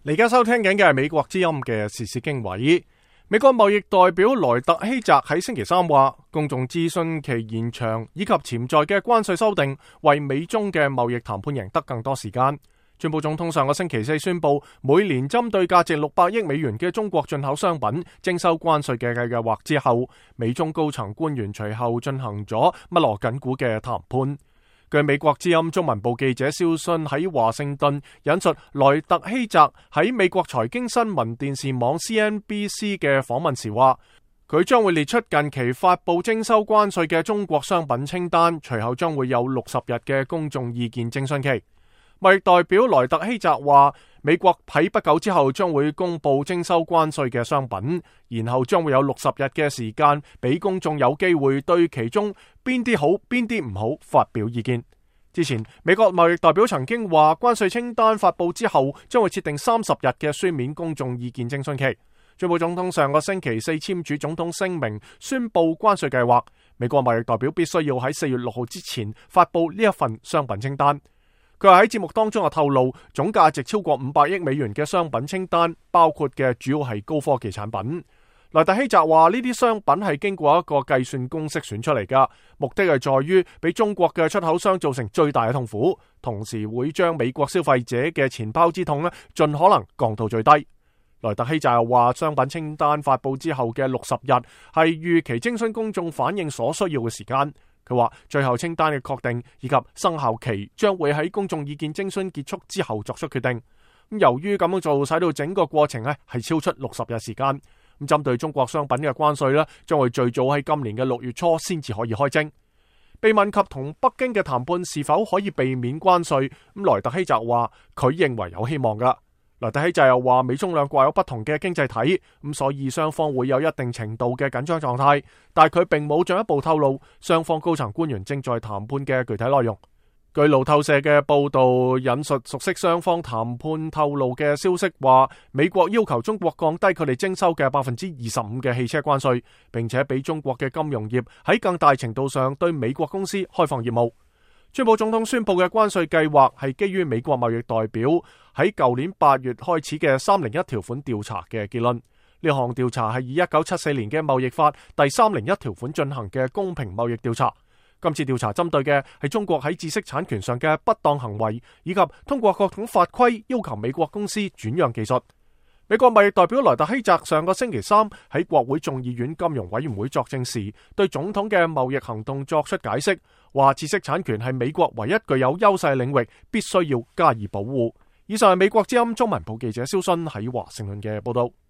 你而家收聽緊嘅係美國之音嘅時事經緯。美國貿易代表萊特希澤喺星期三話，公眾諮詢期延長以及潛在嘅關稅修訂，為美中嘅貿易談判贏得更多時間。川普總統上個星期四宣布，每年針對價值600億美元嘅中國進口商品徵收關稅嘅計劃之後，美中高層官員隨後進行咗密鑼緊鼓嘅談判。據美國之音中文部記者肖遜喺華盛頓引述萊特希澤喺美國財經新聞電視網 CNBC 嘅訪問時話，佢將會列出近期發佈徵收關稅嘅中國商品清單，隨後將會有60日嘅公眾意見徵詢期。貿易代表萊特希澤話，美國喺不久之後將會公布徵收關稅嘅商品，然後將會有60日嘅時間俾公眾有機會對其中邊啲好邊啲唔好發表意見。之前美國貿易代表曾經話，關稅清單發佈之後將會設定30日嘅書面公眾意見徵詢期。川普總統上個星期四簽署總統聲明宣布關稅計劃，美國貿易代表必須要喺4月6號之前發佈呢一份商品清單。佢話喺節目當中透露，總價值超過500億美元嘅商品清單包括嘅主要係高科技產品。萊特希澤話，呢啲商品係經過一個計算公式選出嚟㗎，目的係在於俾中國嘅出口商造成最大嘅痛苦，同時會將美國消費者嘅錢包之痛盡可能降到最低。萊特希澤又話，商品清單發佈之後嘅60日係預期徵詢公眾反應所需要嘅時間。佢話最後清單嘅確定以及生效期將會喺公眾意見徵詢結束之後作出決定。由於咁樣做，使到整個過程係超出60日時間。針對中國商品嘅關稅將會最早喺今年嘅6月初先至可以開徵。被問及同北京嘅談判是否可以避免關稅，萊特希澤話佢認為有希望㗎。萊特希澤又話，美中兩國有不同嘅經濟體，所以雙方會有一定程度嘅緊張狀態，但佢並冇進一步透露雙方高層官員正在談判嘅具體內容。據路透社嘅報道引述熟悉雙方談判透露嘅消息話，美國要求中國降低佢哋徵收嘅25%嘅汽車關稅，並且俾中國嘅金融業喺更大程度上對美國公司開放業務。川普總統宣布嘅關稅計劃係基於美國貿易代表喺舊年8月開始嘅301條款調查嘅結論。呢項調查係以1974年嘅貿易法第301條款進行嘅公平貿易調查。今次調查針對嘅係中國喺知識產權上嘅不當行為，以及通過各種法規要求美國公司轉讓技術。美國貿易代表萊特希澤上個星期三喺國會眾議院金融委員會作證時，對總統嘅貿易行動作出解釋，話知識產權係美國唯一具有優勢領域，必須要加以保護。以上係美國之音中文部記者肖遜喺華盛頓嘅報道。